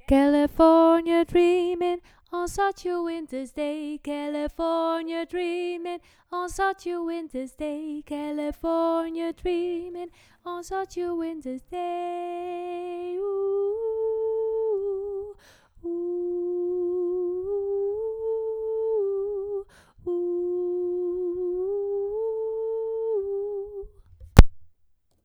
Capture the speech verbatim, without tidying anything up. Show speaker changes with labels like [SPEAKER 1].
[SPEAKER 1] California dreaming on such a winter's day. California dreaming on such a winter's day. California dreaming on such a winter's day.